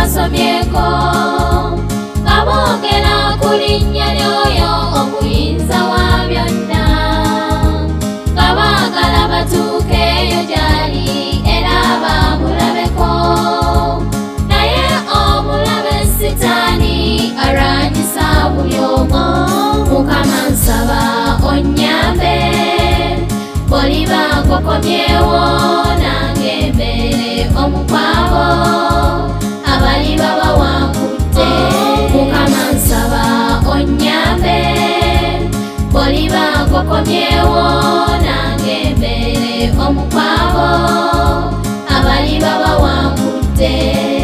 basomyeko nga boogera ku linnya lyoyo omuyinza wa byonna nga baagala batuukeeyo gy'ali era bamulabeko naye omulabe sitaani arwanyisa buli omu Mukama nsaba onnyambe bw'oliba nkokomyewo nange mbeere omu kwabo abaliba bawangudde Mukama nsaba onnyambe bw'oliba nkokomyewo nange mbeere omu kwabo abaliba bawangudde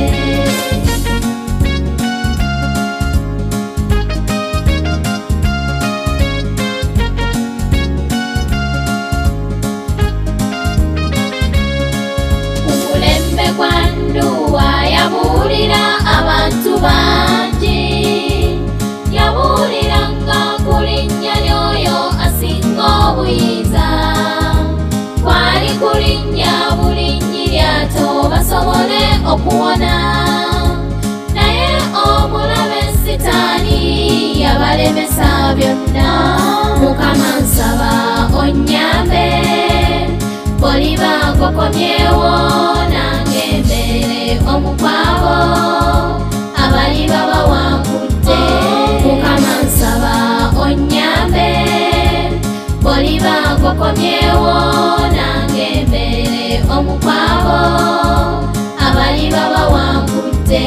yabuulira abantu bangi yabuuliranga ku linnya lyoyo asinga obuyinza kwali ku linnya bulinyi lyato basobole okuwona naye omulabe sitaani yabalemesa byonna Mukama nsaba onnyambe bw'oliba nkokomyewo nange mbeere omu kwabo abaliba bawangudde Mukama nsaba onnyambe bw'oliba nkokomyewo nange mbeere omu kwabo abaliba bawangudde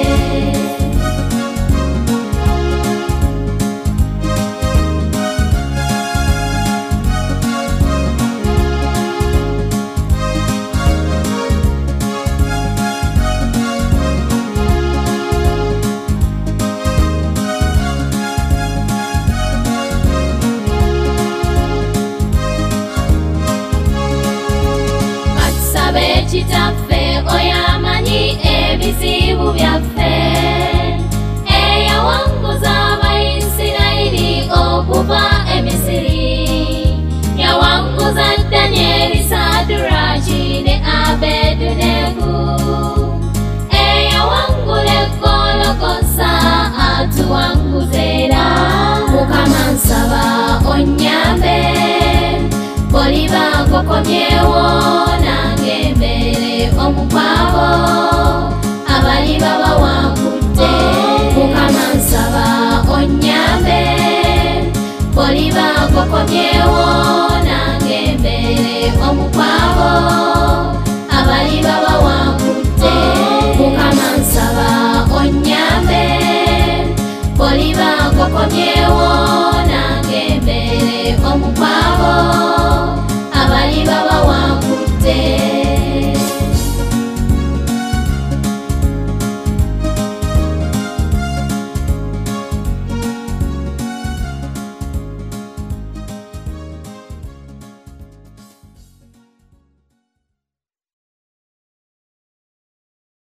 kitaffe oyo amanyi ebizibu byaffe eyawanguza abayisirayiri okuva e Misiri yawanguza Danyeri Saduraki ne Abedunego eyawangula eggolokosa atuwanguzeera Mukama nsaba onnyambe bw'oliba nkokomyewo nange mbeere omu kwabo abaliba bawangudde Mukama nsaba onnyambe bw'oliba nkokomyewo nange mbeere omu